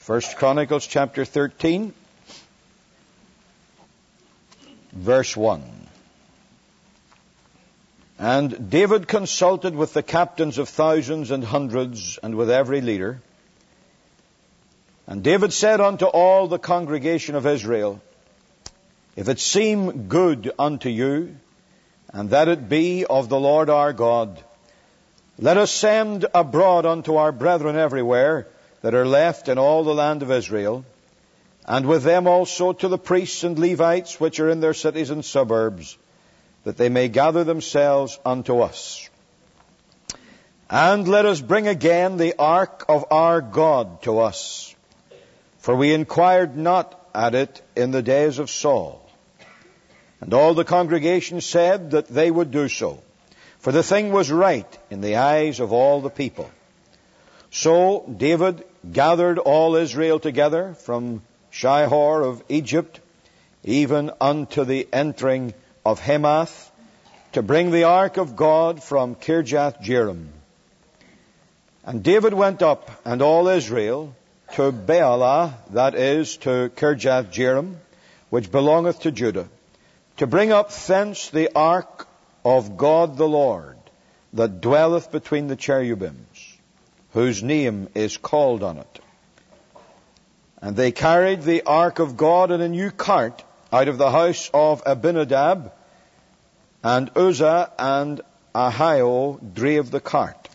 First Chronicles chapter 13, verse 1. And David consulted with the captains of thousands and hundreds, and with every leader. And David said unto all the congregation of Israel, If it seem good unto you, and that it be of the Lord our God, let us send abroad unto our brethren everywhere that are left in all the land of Israel, and with them also to the priests and Levites which are in their cities and suburbs, that they may gather themselves unto us. And let us bring again the ark of our God to us, for we inquired not at it in the days of Saul. And all the congregation said that they would do so, for the thing was right in the eyes of all the people. So David gathered all Israel together from Shihor of Egypt, even unto the entering of Hamath, to bring the ark of God from Kirjath Jearim. And David went up, and all Israel, to Baalah, that is, to Kirjath Jearim, which belongeth to Judah, to bring up thence the ark of God the Lord, that dwelleth between the cherubims, whose name is called on it. And they carried the ark of God in a new cart out of the house of Abinadab, and Uzzah and Ahio drave the cart.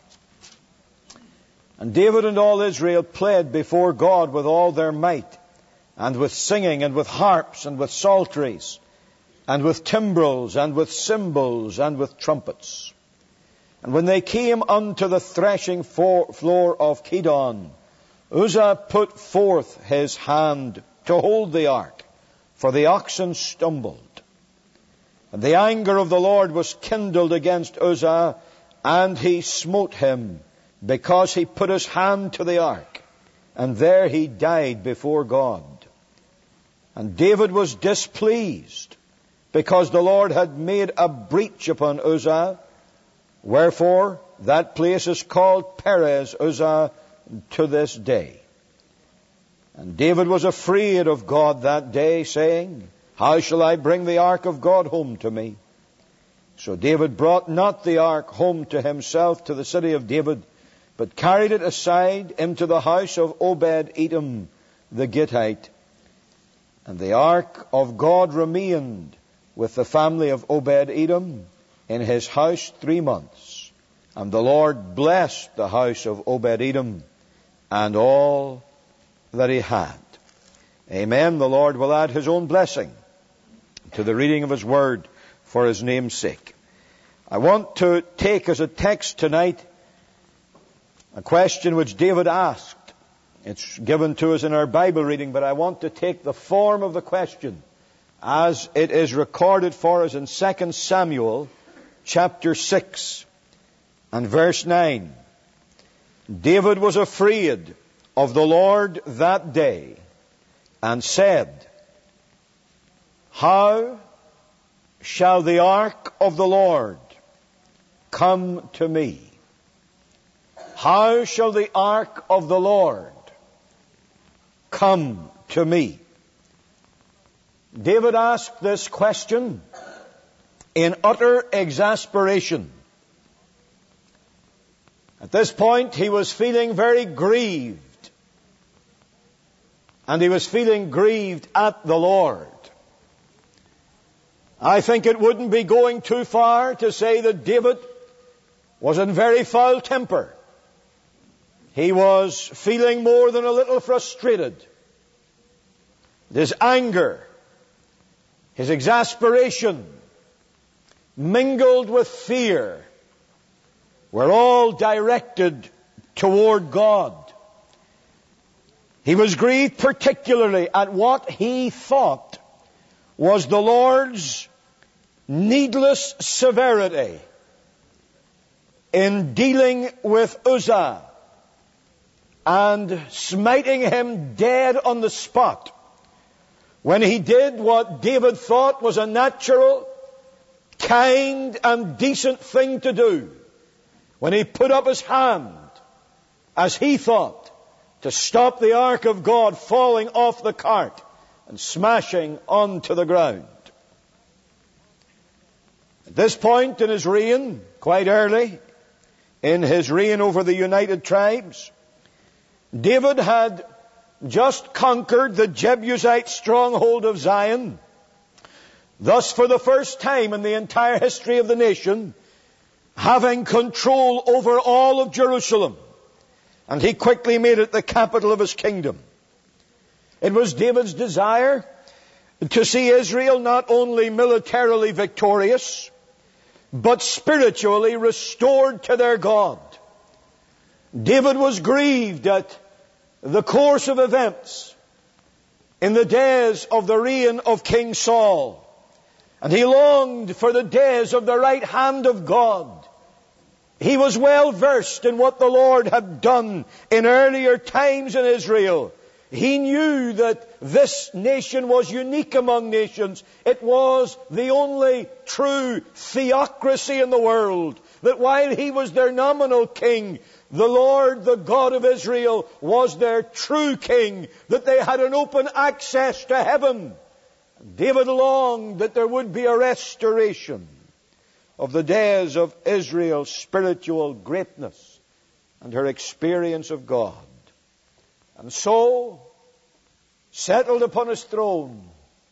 And David and all Israel played before God with all their might, and with singing, and with harps, and with psalteries, and with timbrels, and with cymbals, and with trumpets. And when they came unto the threshing floor of Kidon, Uzzah put forth his hand to hold the ark, for the oxen stumbled. And the anger of the Lord was kindled against Uzzah, and he smote him, because he put his hand to the ark, and there he died before God. And David was displeased, because the Lord had made a breach upon Uzzah, wherefore that place is called Perez Uzzah to this day. And David was afraid of God that day, saying, How shall I bring the ark of God home to me? So David brought not the ark home to himself to the city of David, but carried it aside into the house of Obed-Edom the Gittite. And the ark of God remained with the family of Obed-Edom in his house 3 months. And the Lord blessed the house of Obed-Edom and all that he had. Amen. The Lord will add his own blessing to the reading of his word for his name's sake. I want to take as a text tonight a question which David asked. It's given to us in our Bible reading, but I want to take the form of the question as it is recorded for us in 2 Samuel chapter 6 and verse 9. David was afraid of the Lord that day, and said, How shall the ark of the Lord come to me? How shall the ark of the Lord come to me? David asked this question in utter exasperation. At this point, he was feeling very grieved. And he was feeling grieved at the Lord. I think it wouldn't be going too far to say that David was in very foul temper. He was feeling more than a little frustrated. His anger, his exasperation, mingled with fear, were all directed toward God. He was grieved particularly at what he thought was the Lord's needless severity in dealing with Uzzah and smiting him dead on the spot when he did what David thought was a natural, kind and decent thing to do, when he put up his hand, as he thought, to stop the ark of God falling off the cart and smashing onto the ground. At this point in his reign, quite early in his reign over the United Tribes, David had just conquered the Jebusite stronghold of Zion. Thus, for the first time in the entire history of the nation, having control over all of Jerusalem. And he quickly made it the capital of his kingdom. It was David's desire to see Israel not only militarily victorious, but spiritually restored to their God. David was grieved at the course of events in the days of the reign of King Saul. And he longed for the days of the right hand of God. He was well versed in what the Lord had done in earlier times in Israel. He knew that this nation was unique among nations. It was the only true theocracy in the world. That while he was their nominal king, the Lord, the God of Israel, was their true king. That they had an open access to heaven. David longed that there would be a restoration of the days of Israel's spiritual greatness and her experience of God. And so, settled upon his throne,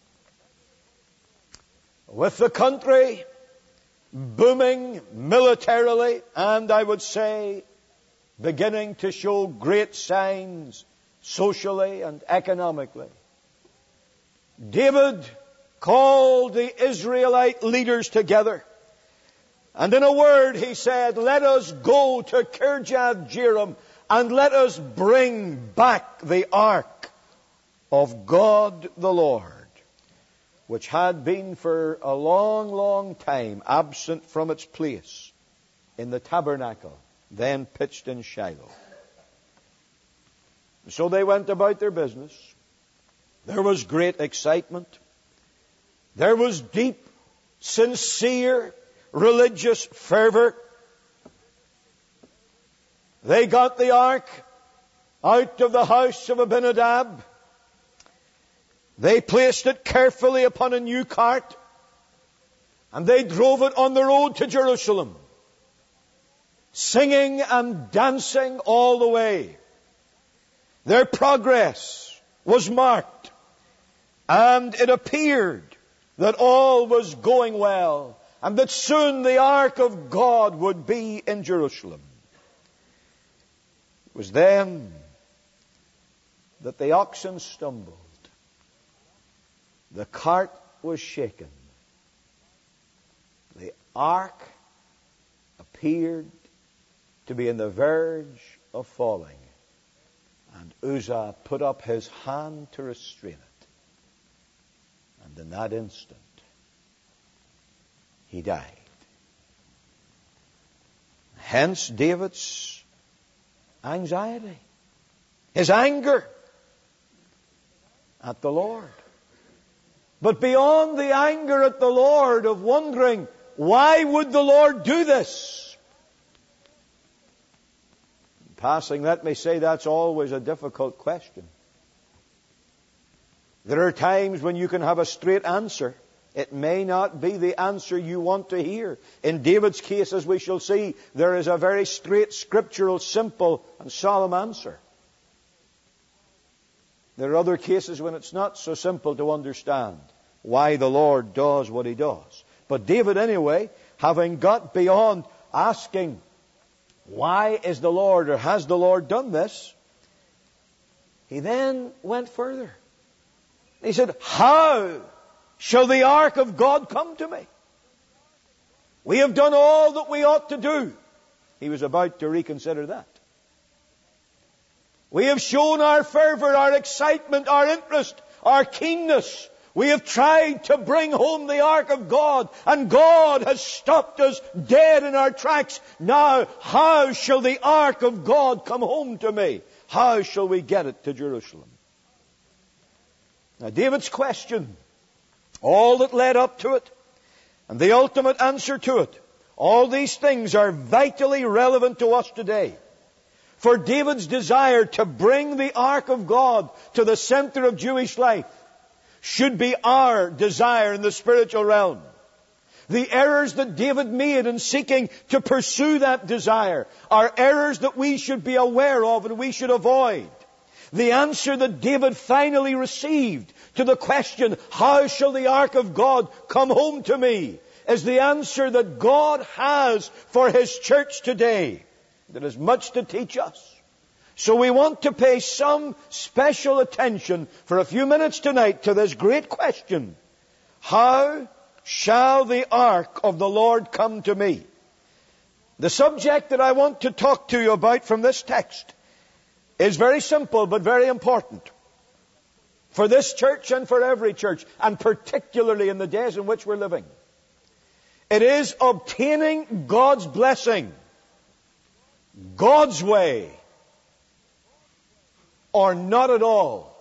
with the country booming militarily, and I would say beginning to show great signs socially and economically, David called the Israelite leaders together. And in a word, he said, let us go to Kirjath-jearim and let us bring back the ark of God the Lord, which had been for a long, long time absent from its place in the tabernacle, then pitched in Shiloh. And so they went about their business. There was great excitement. There was deep, sincere, religious fervor. They got the ark out of the house of Abinadab. They placed it carefully upon a new cart, and they drove it on the road to Jerusalem, singing and dancing all the way. Their progress was marked, and it appeared that all was going well, and that soon the ark of God would be in Jerusalem. It was then that the oxen stumbled. The cart was shaken. The ark appeared to be in the verge of falling. And Uzzah put up his hand to restrain it. And in that instant, he died. Hence David's anxiety, his anger at the Lord. But beyond the anger at the Lord of wondering, why would the Lord do this? In passing, let me say that's always a difficult question. There are times when you can have a straight answer. It may not be the answer you want to hear. In David's case, as we shall see, there is a very straight, scriptural, simple, and solemn answer. There are other cases when it's not so simple to understand why the Lord does what He does. But David, anyway, having got beyond asking, why is the Lord, or has the Lord done this? He then went further. He said, how shall the ark of God come to me? We have done all that we ought to do. He was about to reconsider that. We have shown our fervor, our excitement, our interest, our keenness. We have tried to bring home the ark of God, and God has stopped us dead in our tracks. Now, how shall the ark of God come home to me? How shall we get it to Jerusalem? Now, David's question, all that led up to it, and the ultimate answer to it, all these things are vitally relevant to us today. For David's desire to bring the ark of God to the center of Jewish life should be our desire in the spiritual realm. The errors that David made in seeking to pursue that desire are errors that we should be aware of and we should avoid. The answer that David finally received to the question, how shall the ark of God come home to me, is the answer that God has for His church today. That is much to teach us. So we want to pay some special attention for a few minutes tonight to this great question. How shall the ark of the Lord come to me? The subject that I want to talk to you about from this text is very simple but very important for this church and for every church, and particularly in the days in which we're living. It is obtaining God's blessing, God's way, or not at all.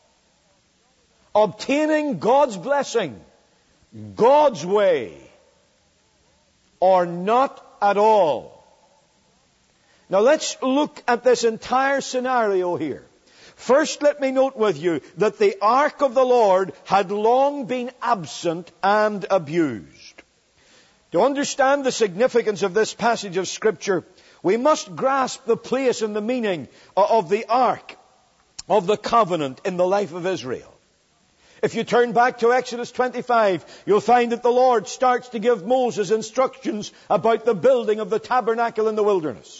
Obtaining God's blessing, God's way, or not at all. Now let's look at this entire scenario here. First, let me note with you that the ark of the Lord had long been absent and abused. To understand the significance of this passage of Scripture, we must grasp the place and the meaning of the ark of the covenant in the life of Israel. If you turn back to Exodus 25, you'll find that the Lord starts to give Moses instructions about the building of the tabernacle in the wilderness.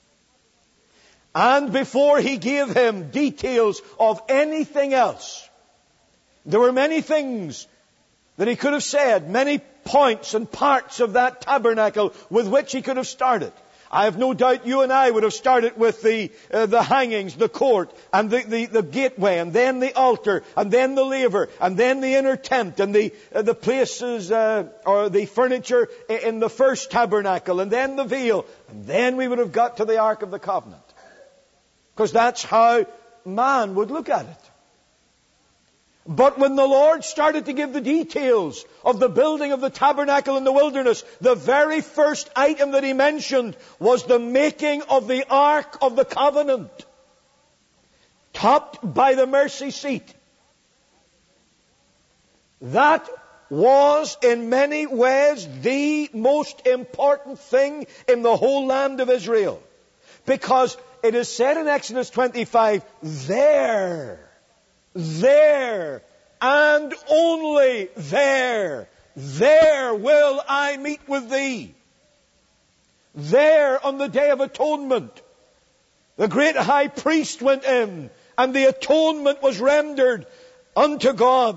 And before He gave him details of anything else, there were many things that He could have said, many points and parts of that tabernacle with which He could have started. I have no doubt you and I would have started with the hangings, the court, and the gateway, and then the altar, and then the laver, and then the inner tent, and the places or the furniture in the first tabernacle, and then the veil, and then we would have got to the Ark of the Covenant. Because that's how man would look at it. But when the Lord started to give the details of the building of the tabernacle in the wilderness, the very first item that He mentioned was the making of the Ark of the Covenant, topped by the mercy seat. That was in many ways the most important thing in the whole land of Israel. Because it is said in Exodus 25, there, and only there will I meet with thee. There on the Day of Atonement, the great high priest went in, and the atonement was rendered unto God.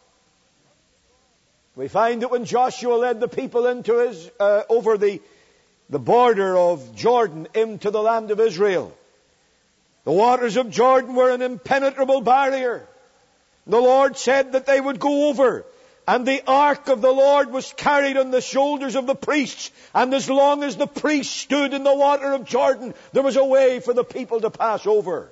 We find that when Joshua led the people into over the border of Jordan into the land of Israel, the waters of Jordan were an impenetrable barrier. The Lord said that they would go over, and the ark of the Lord was carried on the shoulders of the priests, and as long as the priests stood in the water of Jordan, there was a way for the people to pass over.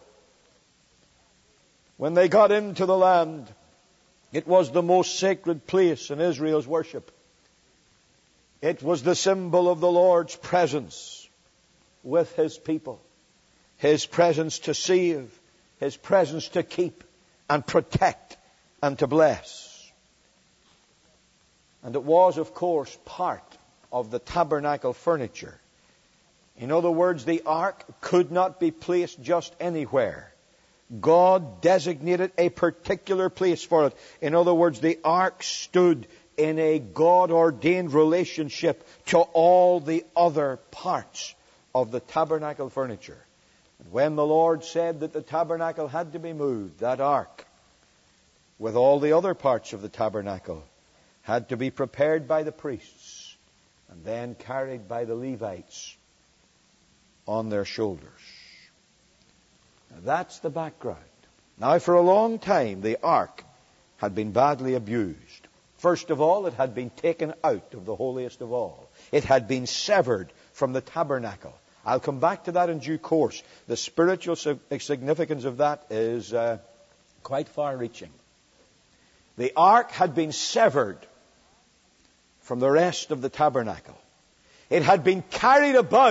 When they got into the land, it was the most sacred place in Israel's worship. It was the symbol of the Lord's presence with His people. His presence to save, His presence to keep and protect and to bless. And it was, of course, part of the tabernacle furniture. In other words, the ark could not be placed just anywhere. God designated a particular place for it. In other words, the ark stood in a God-ordained relationship to all the other parts of the tabernacle furniture. And when the Lord said that the tabernacle had to be moved, that ark, with all the other parts of the tabernacle, had to be prepared by the priests and then carried by the Levites on their shoulders. Now, that's the background. Now, for a long time, the ark had been badly abused. First of all, it had been taken out of the holiest of all. It had been severed from the tabernacle. I'll come back to that in due course. The spiritual significance of that is quite far-reaching. The ark had been severed from the rest of the tabernacle. It had been carried about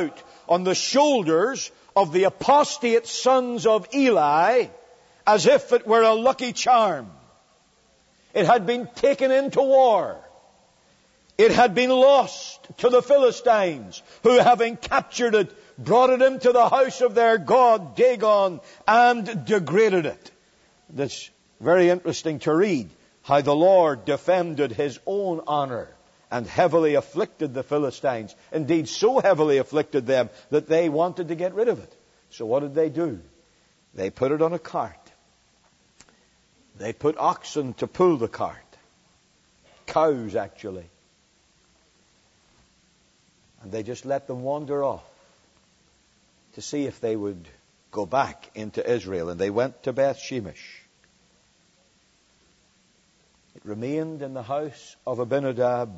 on the shoulders of the apostate sons of Eli as if it were a lucky charm. It had been taken into war. It had been lost to the Philistines, who, having captured it, brought it into the house of their god Dagon and degraded it. It's very interesting to read how the Lord defended his own honor and heavily afflicted the Philistines. Indeed, so heavily afflicted them that they wanted to get rid of it. So what did they do? They put it on a cart. They put oxen to pull the cart. Cows, actually. And they just let them wander off to see if they would go back into Israel. And they went to Beth Shemesh. It remained in the house of Abinadab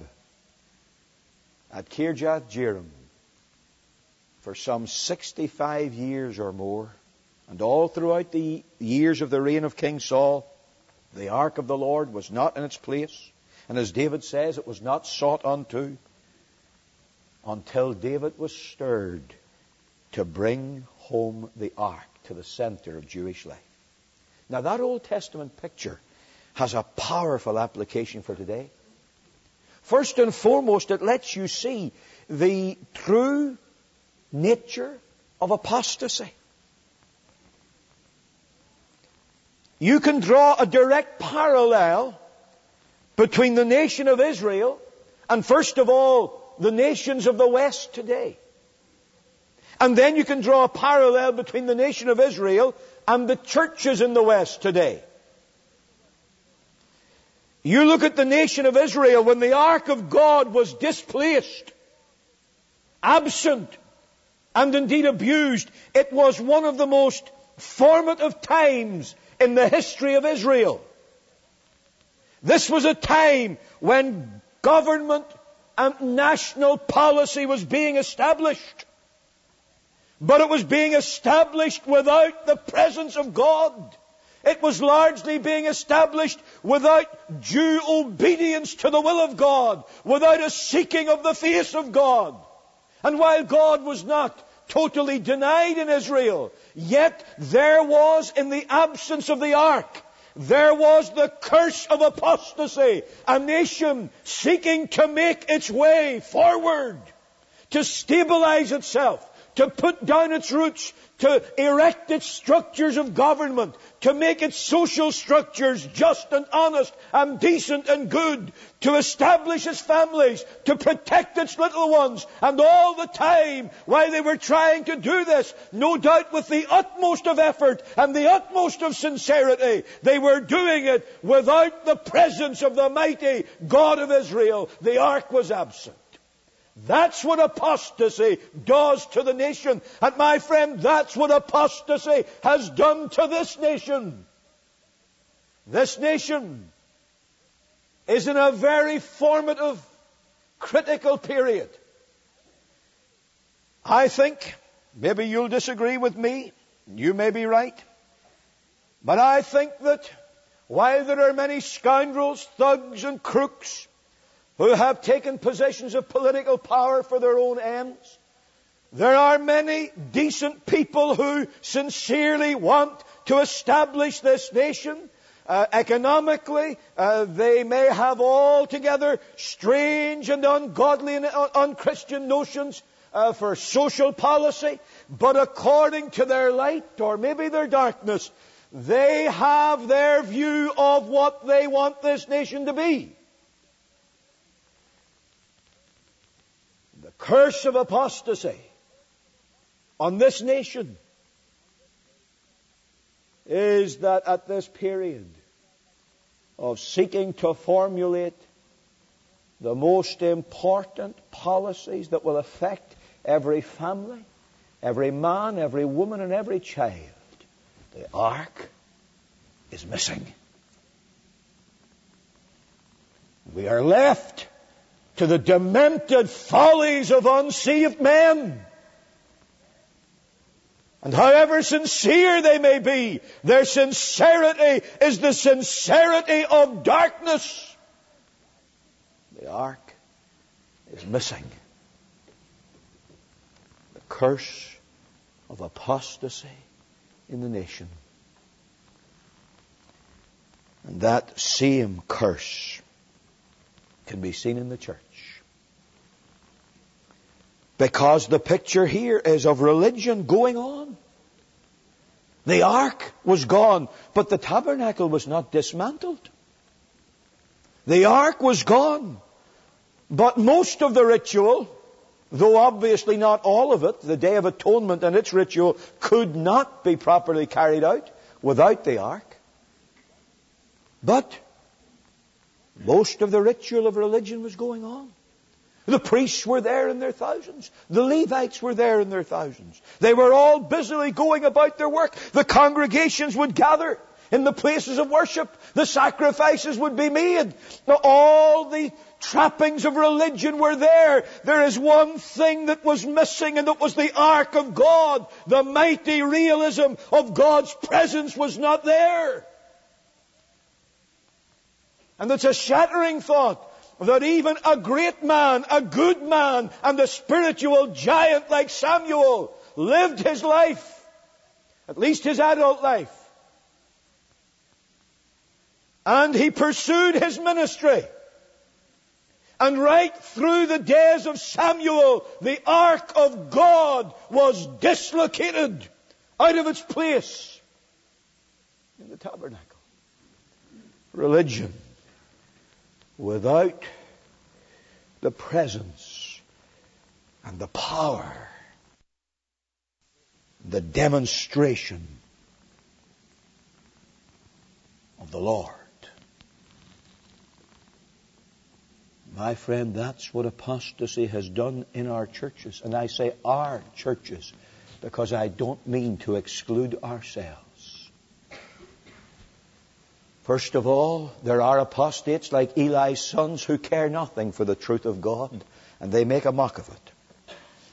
at Kirjath Jearim for some 65 years or more. And all throughout the years of the reign of King Saul, the ark of the Lord was not in its place. And as David says, it was not sought unto until David was stirred to bring home the ark to the center of Jewish life. Now that Old Testament picture has a powerful application for today. First and foremost, it lets you see the true nature of apostasy. You can draw a direct parallel between the nation of Israel and, first of all, the nations of the West today. And then you can draw a parallel between the nation of Israel and the churches in the West today. You look at the nation of Israel when the ark of God was displaced, absent, and indeed abused. It was one of the most formative times in the history of Israel. This was a time when government and national policy was being established. But it was being established without the presence of God. It was largely being established without due obedience to the will of God, without a seeking of the face of God. And while God was not totally denied in Israel, yet there was, in the absence of the ark, there was the curse of apostasy, a nation seeking to make its way forward, to stabilize itself, to put down its roots, to erect its structures of government, to make its social structures just and honest and decent and good, to establish its families, to protect its little ones. And all the time, while they were trying to do this, no doubt with the utmost of effort and the utmost of sincerity, they were doing it without the presence of the mighty God of Israel. The ark was absent. That's what apostasy does to the nation. And my friend, that's what apostasy has done to this nation. This nation is in a very formative, critical period. I think, maybe you'll disagree with me, you may be right, but I think that while there are many scoundrels, thugs and crooks who have taken positions of political power for their own ends, there are many decent people who sincerely want to establish this nation. Economically, they may have altogether strange and ungodly and unchristian notions for social policy, but according to their light, or maybe their darkness, they have their view of what they want this nation to be. The curse of apostasy on this nation is that at this period of seeking to formulate the most important policies that will affect every family, every man, every woman, and every child, the ark is missing. We are left to the demented follies of unsaved men. And however sincere they may be, their sincerity is the sincerity of darkness. The ark is missing. The curse of apostasy in the nation. And that same curse can be seen in the church. Because the picture here is of religion going on. The ark was gone, but the tabernacle was not dismantled. The ark was gone, but most of the ritual, though obviously not all of it, the Day of Atonement and its ritual could not be properly carried out without the ark. But most of the ritual of religion was going on. The priests were there in their thousands. The Levites were there in their thousands. They were all busily going about their work. The congregations would gather in the places of worship. The sacrifices would be made. All the trappings of religion were there. There is one thing that was missing, and it was the ark of God. The mighty realism of God's presence was not there. And it's a shattering thought that even a great man, a good man, and a spiritual giant like Samuel lived his life, at least his adult life. And he pursued his ministry. And right through the days of Samuel, the ark of God was dislocated out of its place in the tabernacle. Religion without the presence and the power, the demonstration of the Lord. My friend, that's what apostasy has done in our churches. And I say our churches because I don't mean to exclude ourselves. First of all, there are apostates like Eli's sons who care nothing for the truth of God, and they make a mock of it.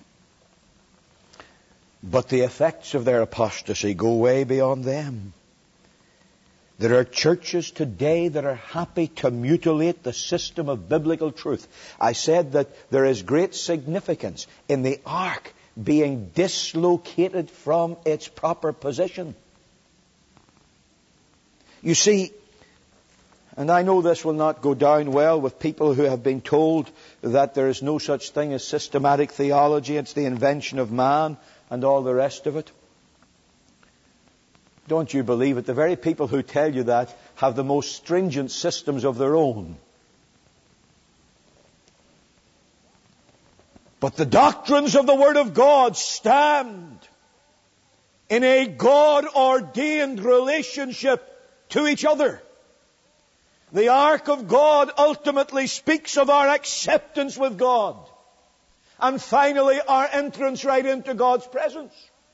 But the effects of their apostasy go way beyond them. There are churches today that are happy to mutilate the system of biblical truth. I said that there is great significance in the ark being dislocated from its proper position. You see, and I know this will not go down well with people who have been told that there is no such thing as systematic theology, it's the invention of man and all the rest of it. Don't you believe it? The very people who tell you that have the most stringent systems of their own. But the doctrines of the Word of God stand in a God-ordained relationship to each other. The ark of God ultimately speaks of our acceptance with God. And finally, our entrance right into God's presence.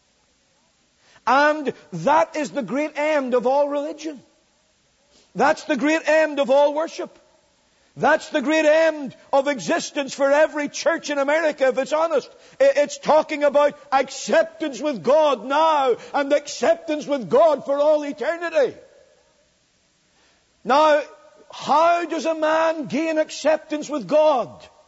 And that is the great end of all religion. That's the great end of all worship. That's the great end of existence for every church in America, if it's honest. It's talking about acceptance with God now and acceptance with God for all eternity. Now, how does a man gain acceptance with God?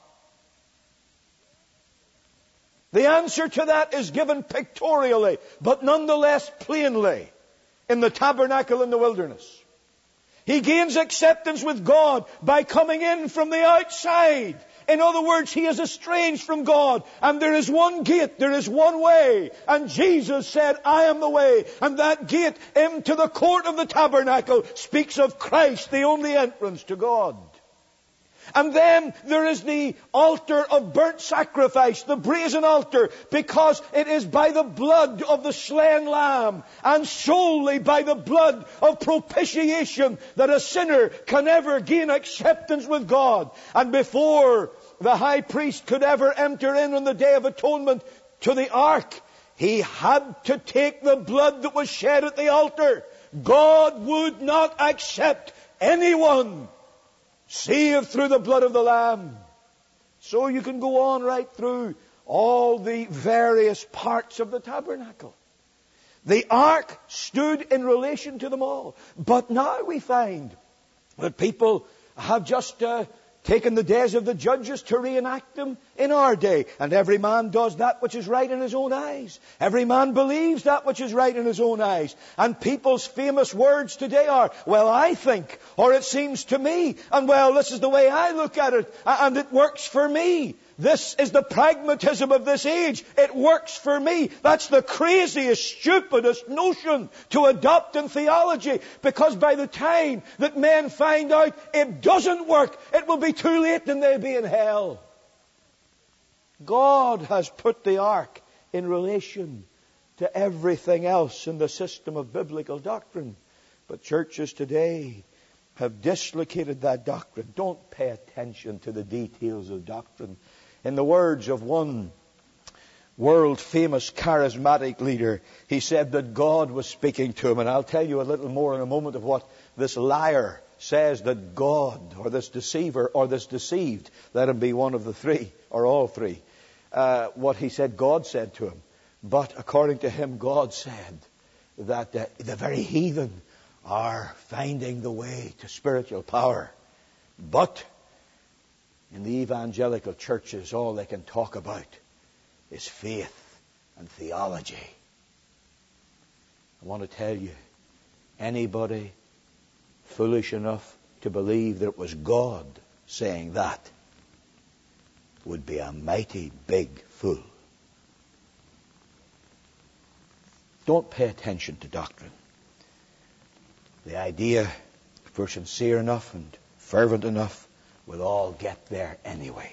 The answer to that is given pictorially, but nonetheless plainly, in the tabernacle in the wilderness. He gains acceptance with God by coming in from the outside. In other words, he is estranged from God. And there is one gate, there is one way. And Jesus said, I am the way. And that gate into the court of the tabernacle speaks of Christ, the only entrance to God. And then there is the altar of burnt sacrifice, the brazen altar, because it is by the blood of the slain lamb and solely by the blood of propitiation that a sinner can ever gain acceptance with God. And before the high priest could ever enter in on the Day of Atonement to the ark, he had to take the blood that was shed at the altar. God would not accept anyone saved through the blood of the Lamb. So you can go on right through all the various parts of the tabernacle. The ark stood in relation to them all. But now we find that people have just taken the days of the judges to reenact them in our day. And every man does that which is right in his own eyes. Every man believes that which is right in his own eyes. And people's famous words today are, well, I think, or it seems to me, and well, this is the way I look at it, and it works for me. This is the pragmatism of this age. It works for me. That's the craziest, stupidest notion to adopt in theology, because by the time that men find out it doesn't work, it will be too late and they'll be in hell. God has put the ark in relation to everything else in the system of biblical doctrine. But churches today have dislocated that doctrine. Don't pay attention to the details of doctrine. In the words of one world-famous charismatic leader, he said that God was speaking to him. And I'll tell you a little more in a moment of what this liar says that God, or this deceiver, or this deceived, let him be one of the three, or all three, what he said God said to him. But according to him, God said that the very heathen are finding the way to spiritual power. But in the evangelical churches, all they can talk about is faith and theology. I want to tell you, anybody foolish enough to believe that it was God saying that would be a mighty big fool. Don't pay attention to doctrine. The idea, if we're sincere enough and fervent enough, we'll all get there anyway.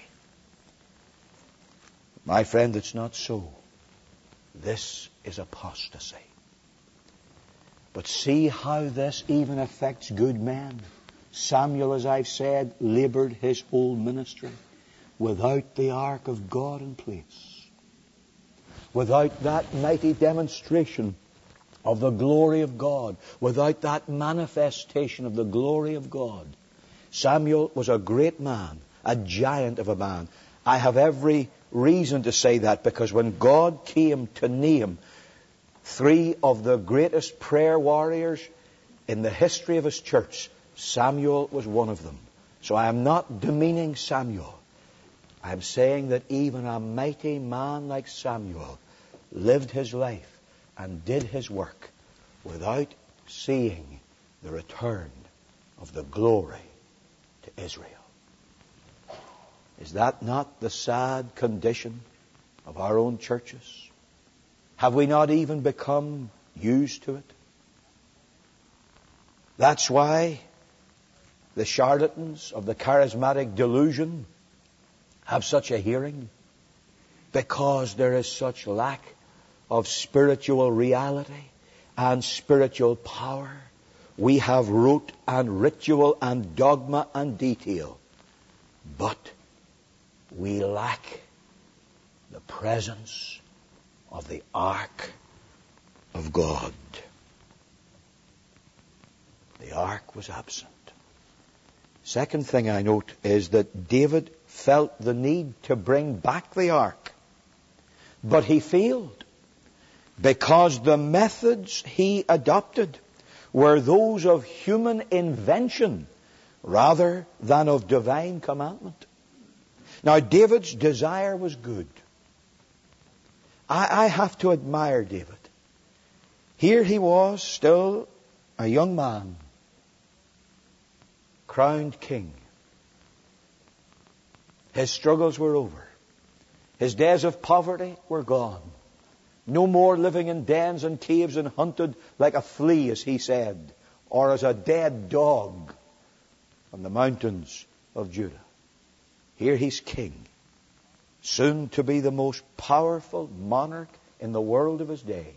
My friend, it's not so. This is apostasy. But see how this even affects good men. Samuel, as I've said, labored his whole ministry without the ark of God in place. Without that mighty demonstration of the glory of God. Without that manifestation of the glory of God. Samuel was a great man, a giant of a man. I have every reason to say that, because when God came to name three of the greatest prayer warriors in the history of His church, Samuel was one of them. So I am not demeaning Samuel. I am saying that even a mighty man like Samuel lived his life and did his work without seeing the return of the glory to Israel. Is that not the sad condition of our own churches? Have we not even become used to it? That's why the charlatans of the charismatic delusion have such a hearing, because there is such lack of spiritual reality and spiritual power. We have rote and ritual and dogma and detail, but we lack the presence of the ark of God. The ark was absent. Second thing I note is that David felt the need to bring back the ark, but he failed because the methods he adopted were those of human invention rather than of divine commandment. Now, David's desire was good. I have to admire David. Here he was, still a young man, crowned king. His struggles were over. His days of poverty were gone. No more living in dens and caves and hunted like a flea, as he said, or as a dead dog on the mountains of Judah. Here he's king, soon to be the most powerful monarch in the world of his day.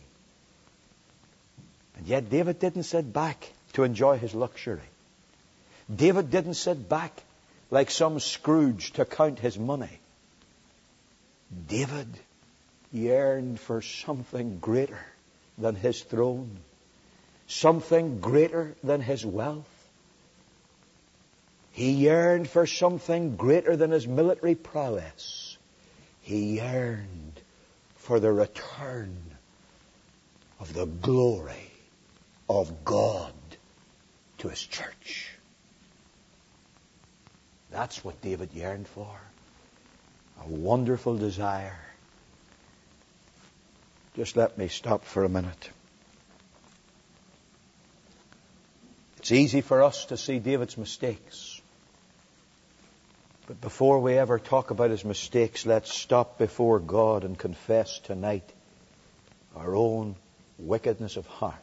And yet David didn't sit back to enjoy his luxury. David didn't sit back like some Scrooge to count his money. David yearned for something greater than his throne, something greater than his wealth. He yearned for something greater than his military prowess. He yearned for the return of the glory of God to His church. That's what David yearned for. A wonderful desire. Just let me stop for a minute. It's easy for us to see David's mistakes. But before we ever talk about his mistakes, let's stop before God and confess tonight our own wickedness of heart.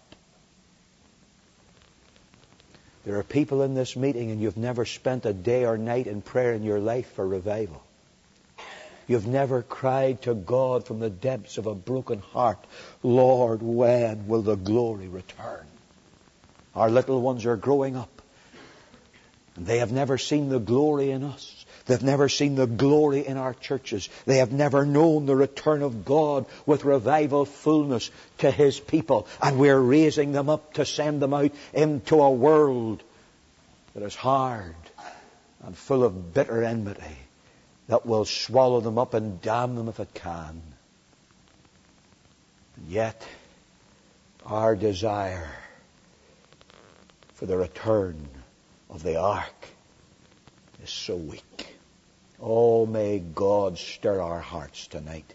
There are people in this meeting and you've never spent a day or night in prayer in your life for revival. You've never cried to God from the depths of a broken heart, Lord, when will the glory return? Our little ones are growing up and they have never seen the glory in us. They've never seen the glory in our churches. They have never known the return of God with revival fullness to His people. And we're raising them up to send them out into a world that is hard and full of bitter enmity that will swallow them up and damn them if it can. And yet, our desire for the return of the ark is so weak. Oh, may God stir our hearts tonight.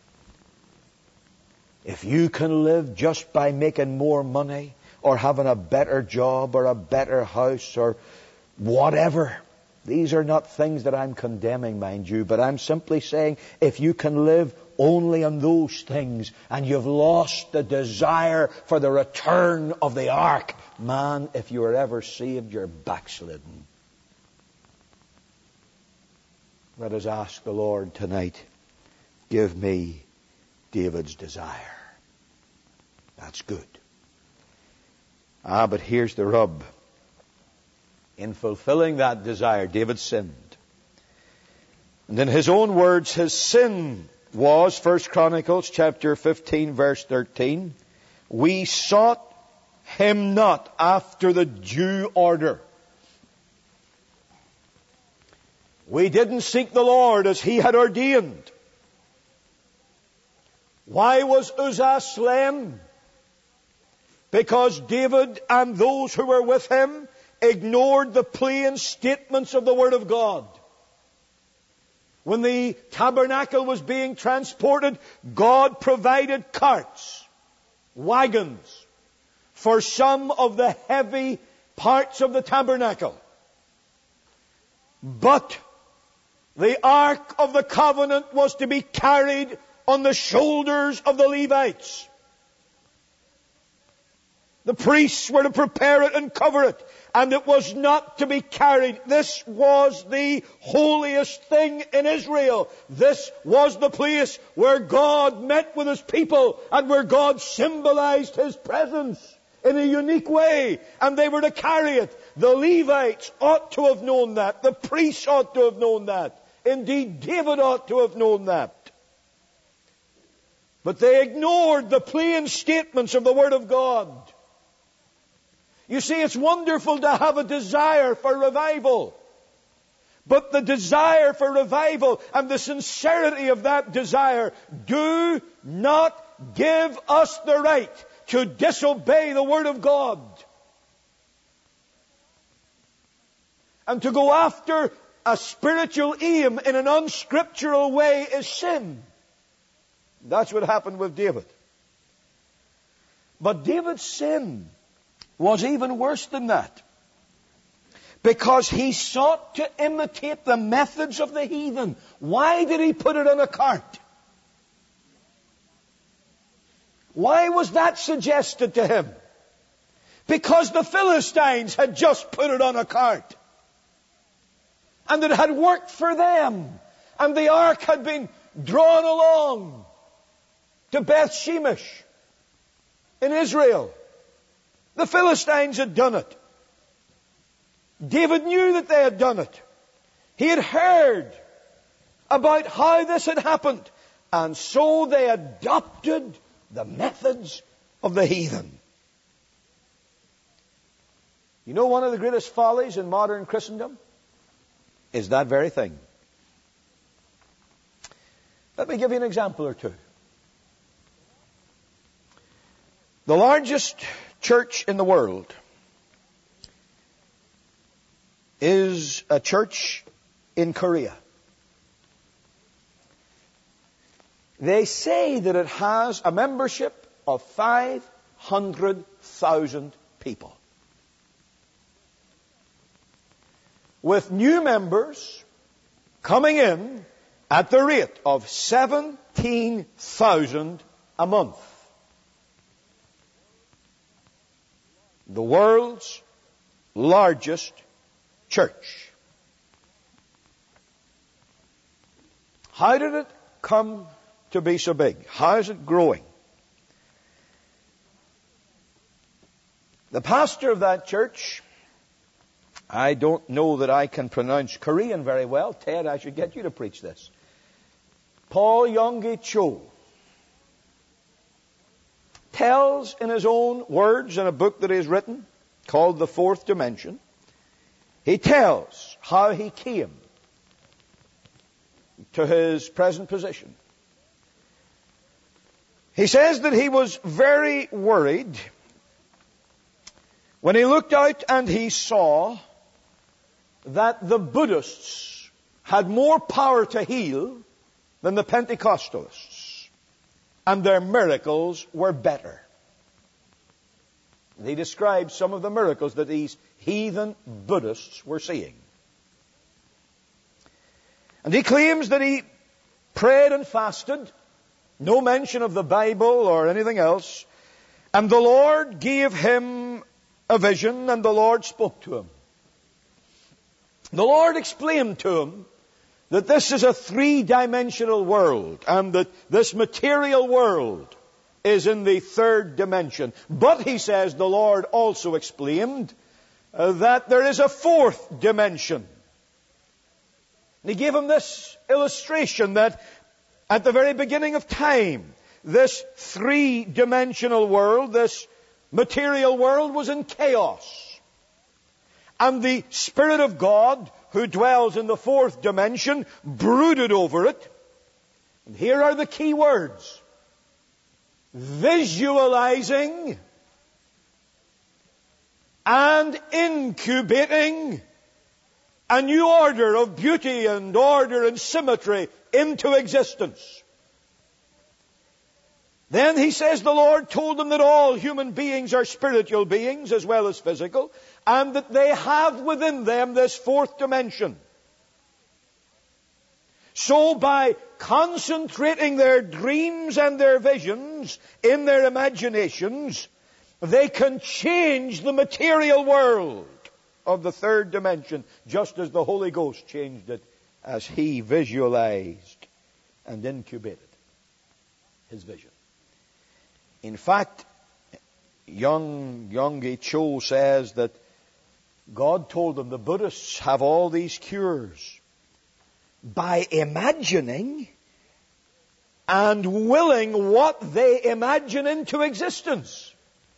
If you can live just by making more money or having a better job or a better house or whatever, these are not things that I'm condemning, mind you, but I'm simply saying if you can live only on those things and you've lost the desire for the return of the ark, man, if you are ever saved, you're backslidden. Let us ask the Lord tonight, give me David's desire. That's good. But here's the rub. In fulfilling that desire, David sinned. And in his own words, his sin was, 1 Chronicles chapter 15, verse 13, we sought him not after the due order. We didn't seek the Lord as He had ordained. Why was Uzzah slain? Because David and those who were with him ignored the plain statements of the Word of God. When the tabernacle was being transported, God provided carts, wagons, for some of the heavy parts of the tabernacle. But the Ark of the Covenant was to be carried on the shoulders of the Levites. The priests were to prepare it and cover it, and it was not to be carried. This was the holiest thing in Israel. This was the place where God met with His people and where God symbolized His presence in a unique way, and they were to carry it. The Levites ought to have known that. The priests ought to have known that. Indeed, David ought to have known that. But they ignored the plain statements of the Word of God. You see, it's wonderful to have a desire for revival. But the desire for revival and the sincerity of that desire do not give us the right to disobey the Word of God. And to go after a spiritual aim in an unscriptural way is sin. That's what happened with David. But David's sin was even worse than that. Because he sought to imitate the methods of the heathen. Why did he put it on a cart? Why was that suggested to him? Because the Philistines had just put it on a cart. And it had worked for them. And the ark had been drawn along to Beth Shemesh in Israel. The Philistines had done it. David knew that they had done it. He had heard about how this had happened. And so they adopted the methods of the heathen. You know one of the greatest follies in modern Christendom is that very thing. Let me give you an example or two. The largest church in the world is a church in Korea. They say that it has a membership of 500,000 people, with new members coming in at the rate of 17,000 a month. The world's largest church. How did it come to be so big? How is it growing? The pastor of that church, I don't know that I can pronounce Korean very well. Ted, I should get you to preach this. Paul Yonggi Cho tells in his own words in a book that he has written called The Fourth Dimension, he tells how he came to his present position. He says that he was very worried when he looked out and he saw that the Buddhists had more power to heal than the Pentecostalists, and their miracles were better. He describes some of the miracles that these heathen Buddhists were seeing. And he claims that he prayed and fasted, no mention of the Bible or anything else, and the Lord gave him a vision, and the Lord spoke to him. The Lord explained to him that this is a three-dimensional world, and that this material world is in the third dimension. But, he says, the Lord also explained that there is a fourth dimension. And he gave him this illustration that at the very beginning of time, this three-dimensional world, this material world, was in chaos. And the Spirit of God, who dwells in the fourth dimension, brooded over it. And here are the key words: visualizing and incubating a new order of beauty and order and symmetry into existence. Then he says the Lord told them that all human beings are spiritual beings as well as physical, and that they have within them this fourth dimension. So by concentrating their dreams and their visions in their imaginations, they can change the material world of the third dimension, just as the Holy Ghost changed it as he visualized and incubated his vision. In fact, Yonggi Cho says that God told them the Buddhists have all these cures by imagining and willing what they imagine into existence.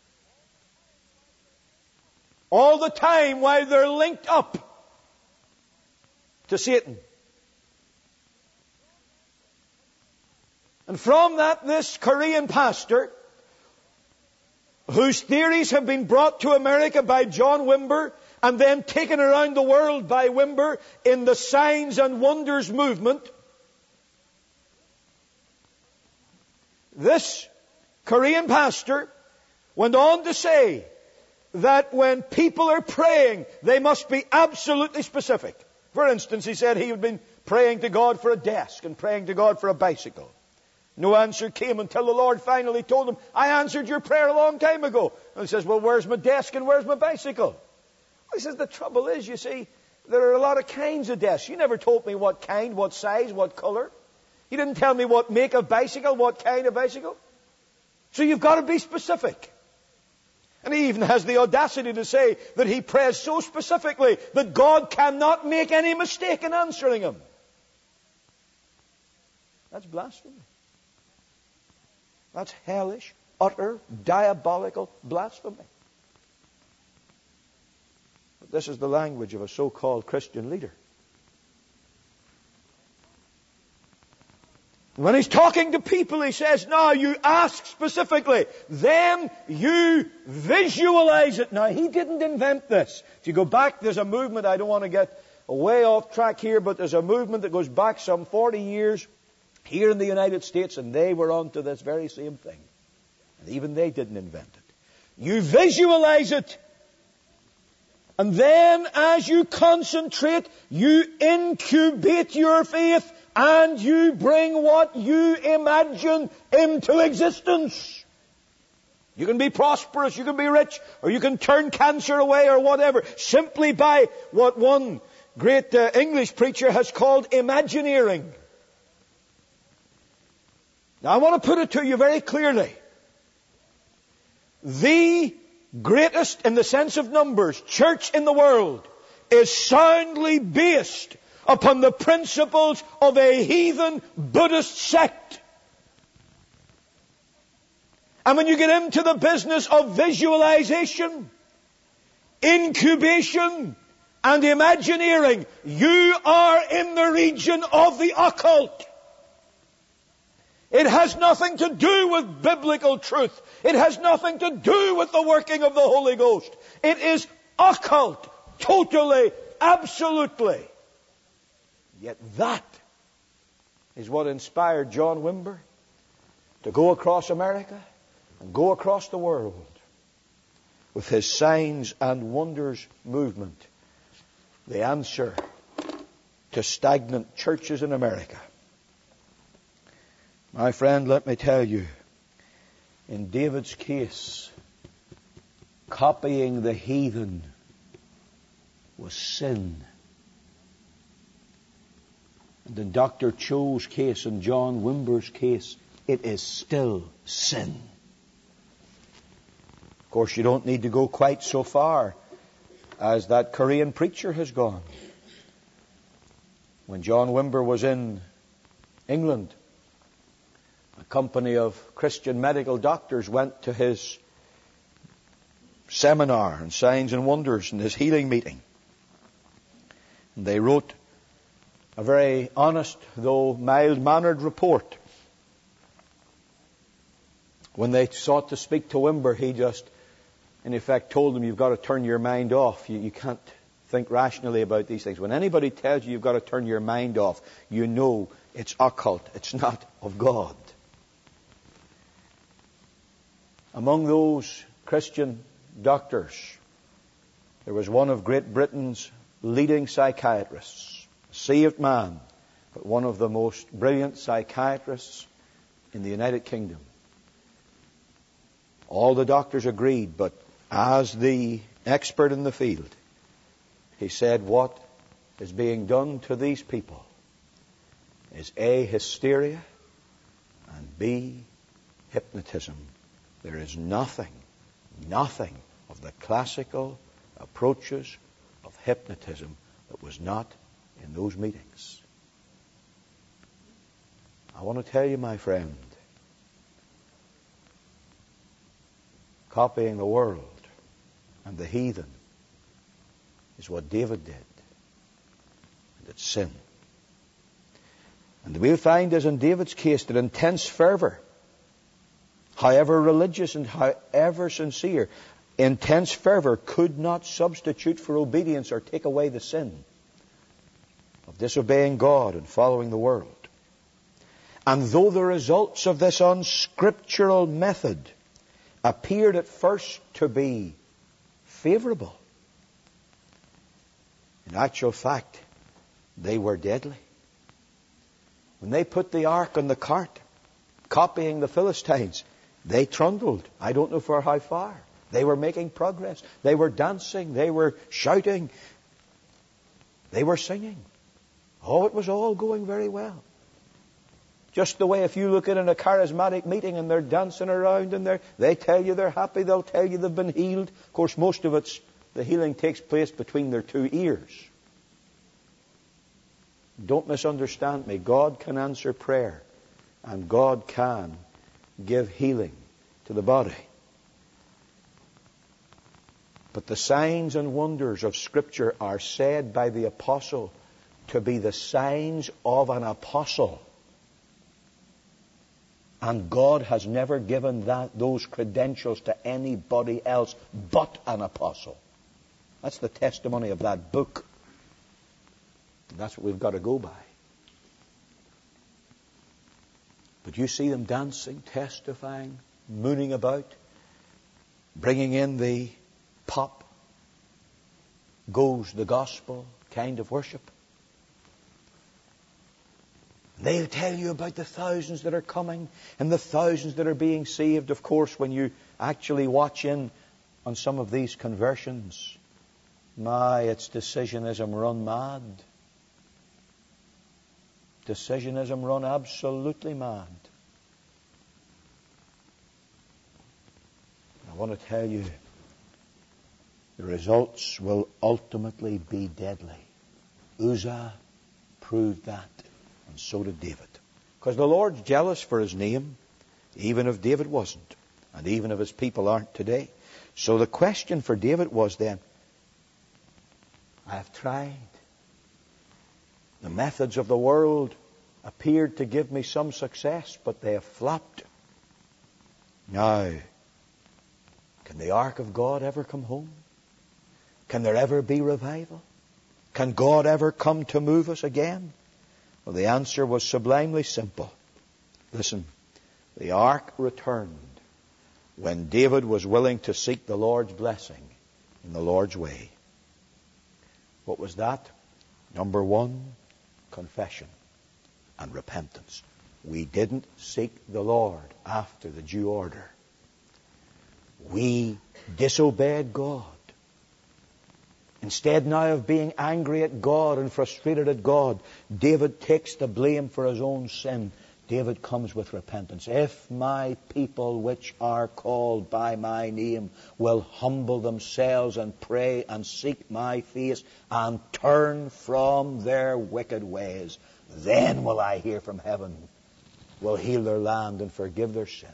All the time while they're linked up to Satan. And from that, this Korean pastor, whose theories have been brought to America by John Wimber and then taken around the world by Wimber in the Signs and Wonders movement, this Korean pastor went on to say that when people are praying, they must be absolutely specific. For instance, he said he had been praying to God for a desk and praying to God for a bicycle. No answer came until the Lord finally told him, I answered your prayer a long time ago. And he says, well, where's my desk and where's my bicycle? Well, he says, the trouble is, you see, there are a lot of kinds of desks. You never told me what kind, what size, what color. You didn't tell me what make of bicycle, what kind of bicycle. So you've got to be specific. And he even has the audacity to say that he prays so specifically that God cannot make any mistake in answering him. That's blasphemy. That's hellish, utter, diabolical blasphemy. But this is the language of a so-called Christian leader. When he's talking to people, he says, now you ask specifically, then you visualize it. Now, he didn't invent this. If you go back, there's a movement, I don't want to get way off track here, but there's a movement that goes back some 40 years here in the United States, and they were onto this very same thing. And even they didn't invent it. You visualize it. And then as you concentrate, you incubate your faith and you bring what you imagine into existence. You can be prosperous, you can be rich, or you can turn cancer away or whatever, simply by what one great English preacher has called imagineering. Now I want to put it to you very clearly. The greatest, in the sense of numbers, church in the world is soundly based upon the principles of a heathen Buddhist sect. And when you get into the business of visualization, incubation, and imagineering, you are in the region of the occult. It has nothing to do with biblical truth. It has nothing to do with the working of the Holy Ghost. It is occult, totally, absolutely. Yet that is what inspired John Wimber to go across America and go across the world with his Signs and Wonders movement, the answer to stagnant churches in America. My friend, let me tell you, in David's case, copying the heathen was sin. And in Dr. Cho's case and John Wimber's case, it is still sin. Of course, you don't need to go quite so far as that Korean preacher has gone. When John Wimber was in England, a company of Christian medical doctors went to his seminar on Signs and Wonders and his healing meeting. And they wrote a very honest, though mild-mannered report. When they sought to speak to Wimber, he just, in effect, told them, you've got to turn your mind off. You can't think rationally about these things. When anybody tells you you've got to turn your mind off, you know it's occult. It's not of God. Among those Christian doctors, there was one of Great Britain's leading psychiatrists, a saved man, but one of the most brilliant psychiatrists in the United Kingdom. All the doctors agreed, but as the expert in the field, he said what is being done to these people is A, hysteria, and B, hypnotism. There is nothing of the classical approaches of hypnotism that was not in those meetings. I want to tell you, my friend, copying the world and the heathen is what David did. And it's sin. And we'll find, as in David's case, that intense fervor, however religious and however sincere, intense fervor could not substitute for obedience or take away the sin of disobeying God and following the world. And though the results of this unscriptural method appeared at first to be favorable, in actual fact, they were deadly. When they put the ark on the cart, copying the Philistines, they trundled. I don't know for how far. They were making progress. They were dancing. They were shouting. They were singing. Oh, it was all going very well. Just the way if you look in a charismatic meeting and they're dancing around and they tell you they're happy, they'll tell you they've been healed. Of course, most of the healing takes place between their two ears. Don't misunderstand me. God can answer prayer and God can give healing to the body. But the signs and wonders of Scripture are said by the apostle to be the signs of an apostle. And God has never given those credentials to anybody else but an apostle. That's the testimony of that book. And that's what we've got to go by. But you see them dancing, testifying, mooning about, bringing in the pop, goes the gospel kind of worship. They'll tell you about the thousands that are coming and the thousands that are being saved. Of course, when you actually watch in on some of these conversions, it's decisionism run mad. Decisionism run absolutely mad. I want to tell you, the results will ultimately be deadly. Uzzah proved that. And so did David. Because the Lord's jealous for His name, even if David wasn't, and even if His people aren't today. So the question for David was then, I have tried. The methods of the world appeared to give me some success, but they have flopped. Now, can the ark of God ever come home? Can there ever be revival? Can God ever come to move us again? Well, the answer was sublimely simple. Listen, the ark returned when David was willing to seek the Lord's blessing in the Lord's way. What was that? Number one, confession and repentance. We didn't seek the Lord after the due order. We disobeyed God. Instead now of being angry at God and frustrated at God, David takes the blame for his own sin. David comes with repentance. If my people which are called by my name will humble themselves and pray and seek my face and turn from their wicked ways, then will I hear from heaven, will heal their land and forgive their sin.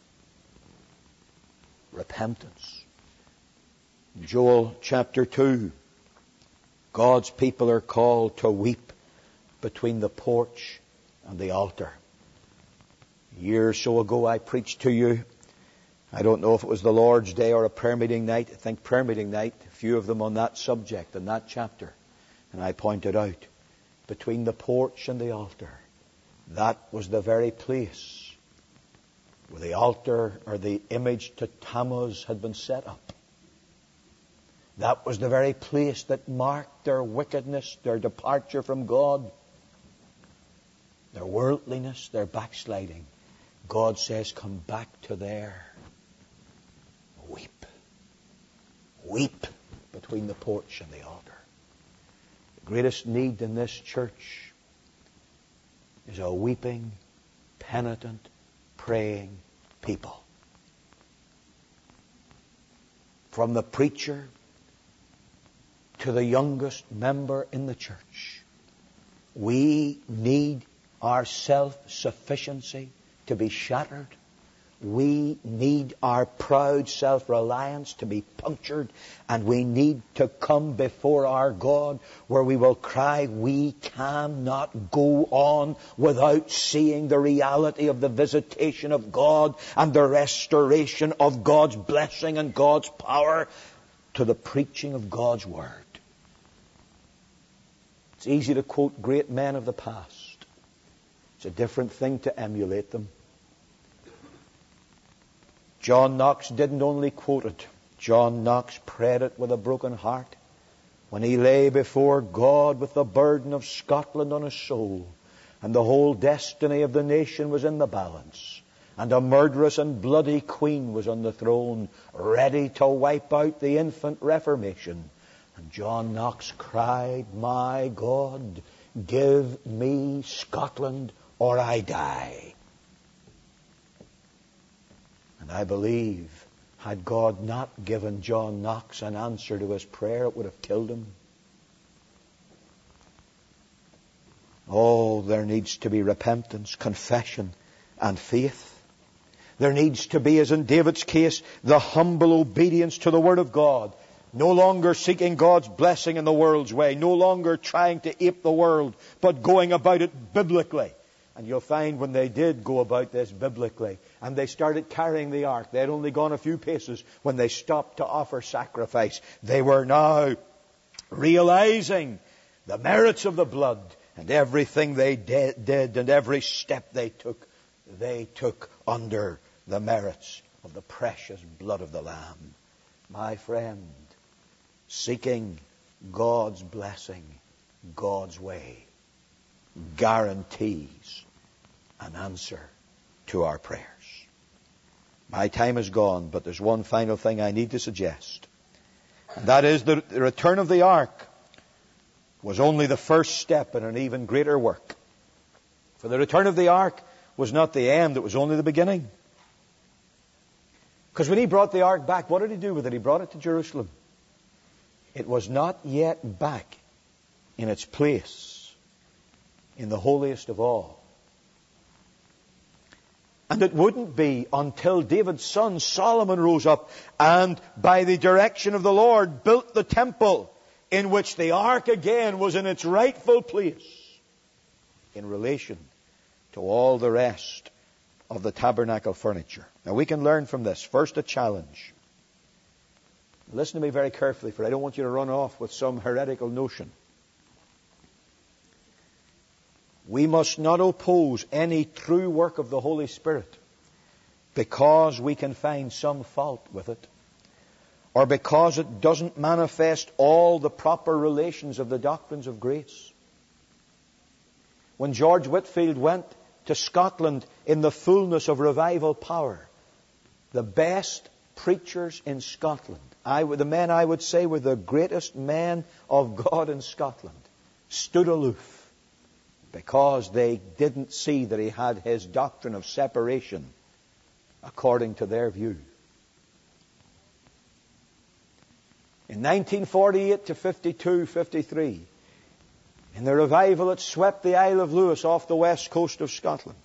Repentance. Joel chapter 2. God's people are called to weep between the porch and the altar. A year or so ago I preached to you. I don't know if it was the Lord's Day or a prayer meeting night. I think prayer meeting night, a few of them on that subject and that chapter. And I pointed out, between the porch and the altar, that was the very place where the altar or the image to Tammuz had been set up. That was the very place that marked their wickedness, their departure from God, their worldliness, their backsliding. God says, come back to there. Weep. Weep between the porch and the altar. The greatest need in this church is a weeping, penitent, praying people. From the preacher to the youngest member in the church, we need our self-sufficiency to be shattered. We need our proud self-reliance to be punctured, and we need to come before our God where we will cry, we cannot go on without seeing the reality of the visitation of God and the restoration of God's blessing and God's power to the preaching of God's Word. It's easy to quote great men of the past. It's a different thing to emulate them. John Knox didn't only quote it. John Knox prayed it with a broken heart when he lay before God with the burden of Scotland on his soul, and the whole destiny of the nation was in the balance, and a murderous and bloody queen was on the throne, ready to wipe out the infant Reformation. And John Knox cried, my God, give me Scotland or I die. And I believe, had God not given John Knox an answer to his prayer, it would have killed him. Oh, there needs to be repentance, confession, and faith. There needs to be, as in David's case, the humble obedience to the Word of God. No longer seeking God's blessing in the world's way. No longer trying to ape the world, but going about it biblically. And you'll find when they did go about this biblically, and they started carrying the ark, they had only gone a few paces when they stopped to offer sacrifice. They were now realizing the merits of the blood, and everything they did and every step they took under the merits of the precious blood of the Lamb. My friend, seeking God's blessing, God's way, guarantees an answer to our prayers. My time is gone, but there's one final thing I need to suggest. And that is the return of the ark was only the first step in an even greater work. For the return of the ark was not the end, it was only the beginning. Because when he brought the ark back, what did he do with it? He brought it to Jerusalem. It was not yet back in its place in the holiest of all. And it wouldn't be until David's son Solomon rose up and by the direction of the Lord built the temple in which the ark again was in its rightful place in relation to all the rest of the tabernacle furniture. Now we can learn from this. First, a challenge. Listen to me very carefully, for I don't want you to run off with some heretical notion. We must not oppose any true work of the Holy Spirit because we can find some fault with it, or because it doesn't manifest all the proper relations of the doctrines of grace. When George Whitefield went to Scotland in the fullness of revival power, the best preachers in Scotland, the men I would say were the greatest men of God in Scotland, stood aloof because they didn't see that he had his doctrine of separation according to their view. In 1948 to 52, 53, in the revival that swept the Isle of Lewis off the west coast of Scotland,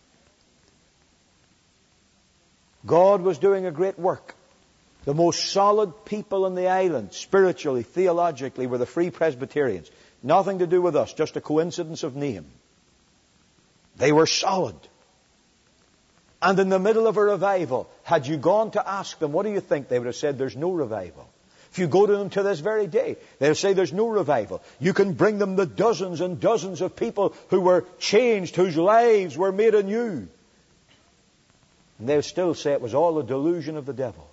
God was doing a great work. The most solid people on the island, spiritually, theologically, were the Free Presbyterians. Nothing to do with us, just a coincidence of name. They were solid. And in the middle of a revival, had you gone to ask them, what do you think? They would have said, there's no revival. If you go to them to this very day, they'll say there's no revival. You can bring them the dozens and dozens of people who were changed, whose lives were made anew. And they'll still say it was all a delusion of the devil.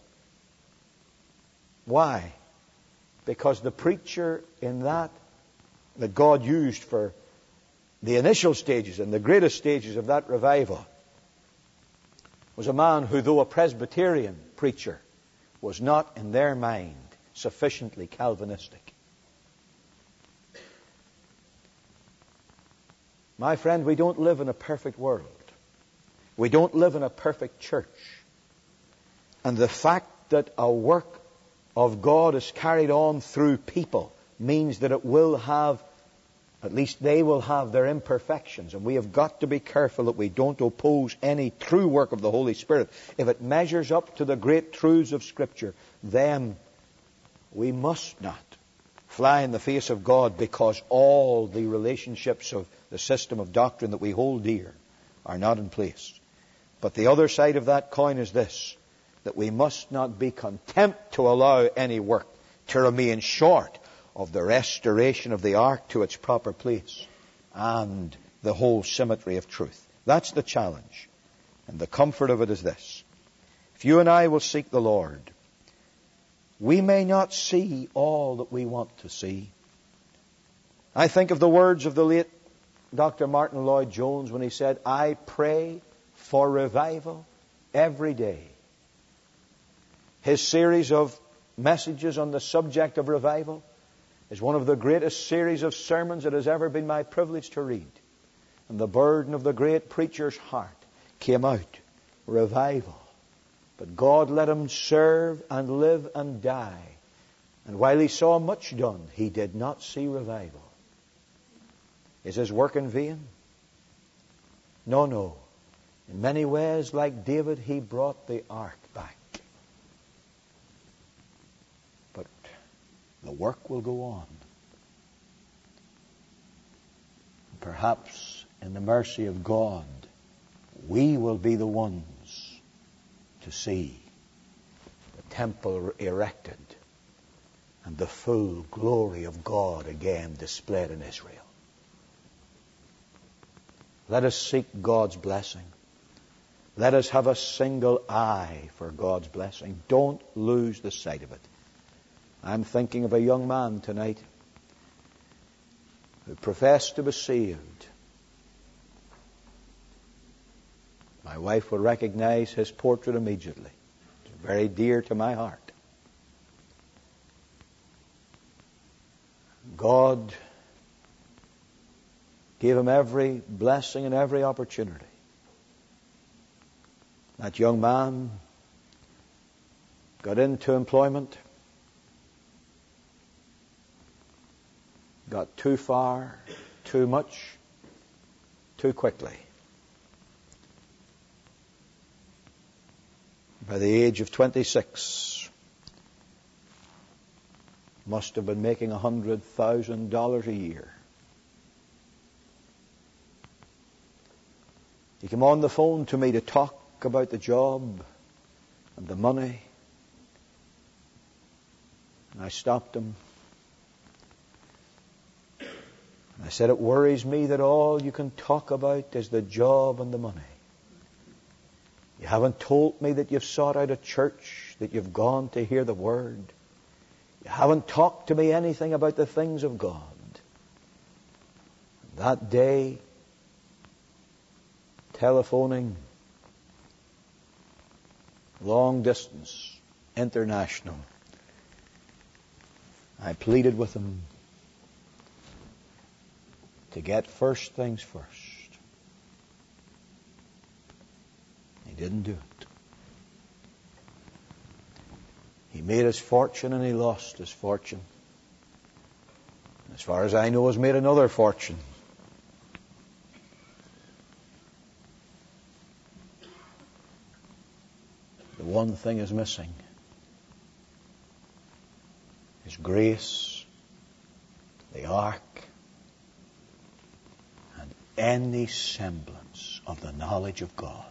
Why? Because the preacher in that God used for the initial stages and the greatest stages of that revival was a man who, though a Presbyterian preacher, was not in their mind sufficiently Calvinistic. My friend, we don't live in a perfect world. We don't live in a perfect church. And the fact that a work of God is carried on through people means that it will have, at least they will have their imperfections. And we have got to be careful that we don't oppose any true work of the Holy Spirit. If it measures up to the great truths of Scripture, then we must not fly in the face of God because all the relationships of the system of doctrine that we hold dear are not in place. But the other side of that coin is this, that we must not be content to allow any work to remain short of the restoration of the ark to its proper place and the whole symmetry of truth. That's the challenge. And the comfort of it is this. If you and I will seek the Lord, we may not see all that we want to see. I think of the words of the late Dr. Martin Lloyd-Jones when he said, I pray for revival every day. His series of messages on the subject of revival is one of the greatest series of sermons it has ever been my privilege to read. And the burden of the great preacher's heart came out, revival. But God let him serve and live and die. And while he saw much done, he did not see revival. Is his work in vain? No, no. In many ways, like David, he brought the ark back. But the work will go on. Perhaps in the mercy of God, we will be the ones to see the temple erected and the full glory of God again displayed in Israel. Let us seek God's blessing. Let us have a single eye for God's blessing. Don't lose the sight of it. I'm thinking of a young man tonight who professed to be saved. My wife will recognize his portrait immediately. It's very dear to my heart. God gave him every blessing and every opportunity. That young man got into employment, got too far, too much, too quickly. By the age of 26, must have been making $100,000 a year. He came on the phone to me to talk about the job and the money. And I stopped him. And I said, it worries me that all you can talk about is the job and the money. You haven't told me that you've sought out a church, that you've gone to hear the Word. You haven't talked to me anything about the things of God. That day, telephoning, long distance, international, I pleaded with him to get first things first. He didn't do it. He made his fortune and he lost his fortune. As far as I know, has made another fortune. The one thing is missing. His grace, the ark, and any semblance of the knowledge of God.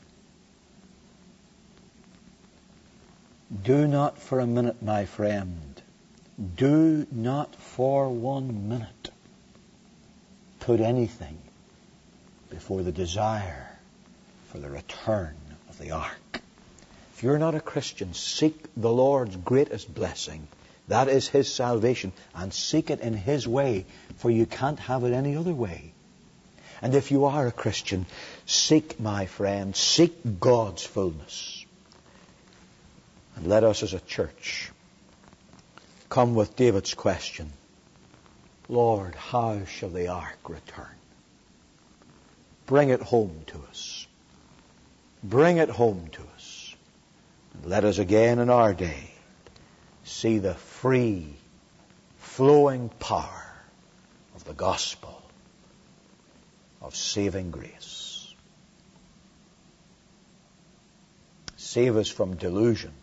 Do not for a minute, my friend, do not for 1 minute put anything before the desire for the return of the ark. If you're not a Christian, seek the Lord's greatest blessing. That is His salvation. And seek it in His way, for you can't have it any other way. And if you are a Christian, seek, my friend, seek God's fullness. And let us as a church come with David's question. Lord, how shall the ark return? Bring it home to us. Bring it home to us. And let us again in our day see the free, flowing power of the gospel of saving grace. Save us from delusions,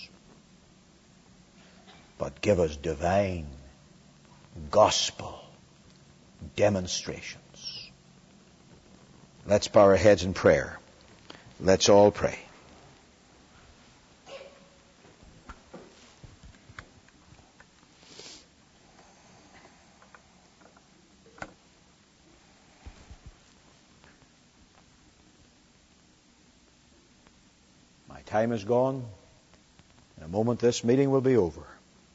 but give us divine gospel demonstrations. Let's bow our heads in prayer. Let's all pray. My time is gone. In a moment this meeting will be over.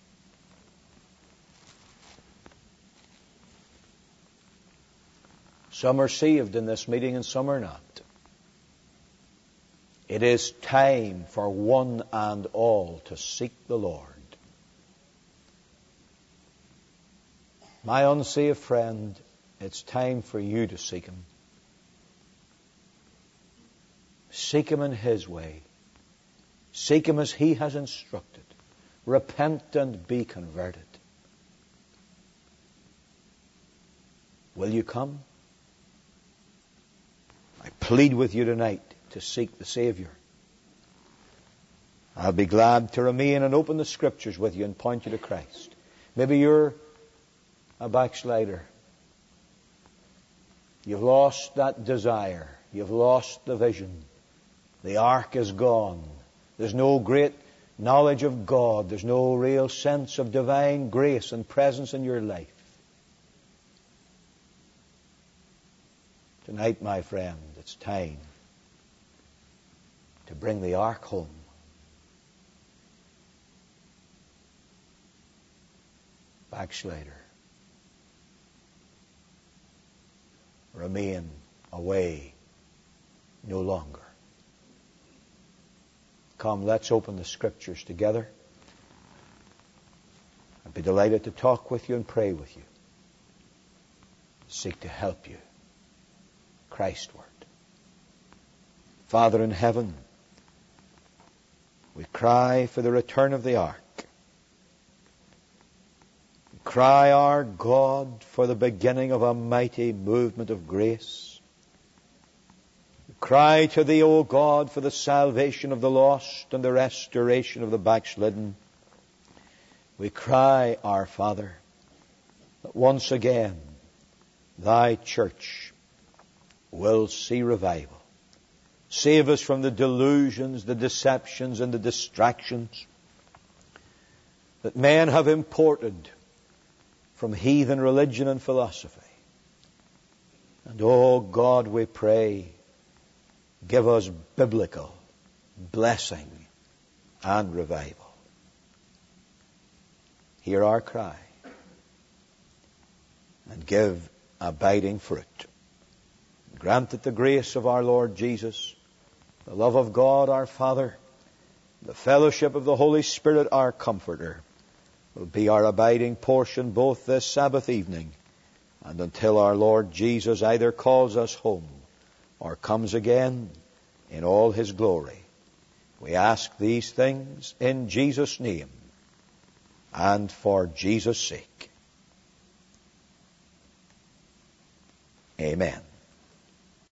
Some are saved in this meeting and some are not. It is time for one and all to seek the Lord. My unsaved friend, it's time for you to seek Him. Seek Him in His way. Seek Him as He has instructed. Repent and be converted. Will you come? I plead with you tonight to seek the Savior. I'll be glad to remain and open the Scriptures with you and point you to Christ. Maybe you're a backslider. You've lost that desire. You've lost the vision. The ark is gone. There's no great knowledge of God. There's no real sense of divine grace and presence in your life. Tonight, my friend, it's time to bring the ark home. Backslider, remain away no longer. Come, let's open the Scriptures together. I'd be delighted to talk with you and pray with you. Seek to help you. Christward. Father in heaven, we cry for the return of the ark. We cry, our God, for the beginning of a mighty movement of grace. We cry to Thee, O God, for the salvation of the lost and the restoration of the backslidden. We cry, our Father, that once again Thy church will see revival. Save us from the delusions, the deceptions, and the distractions that men have imported from heathen religion and philosophy. And, oh God, we pray, give us biblical blessing and revival. Hear our cry and give abiding fruit. Grant that the grace of our Lord Jesus, the love of God our Father, the fellowship of the Holy Spirit our Comforter, will be our abiding portion both this Sabbath evening and until our Lord Jesus either calls us home or comes again in all His glory. We ask these things in Jesus' name and for Jesus' sake. Amen.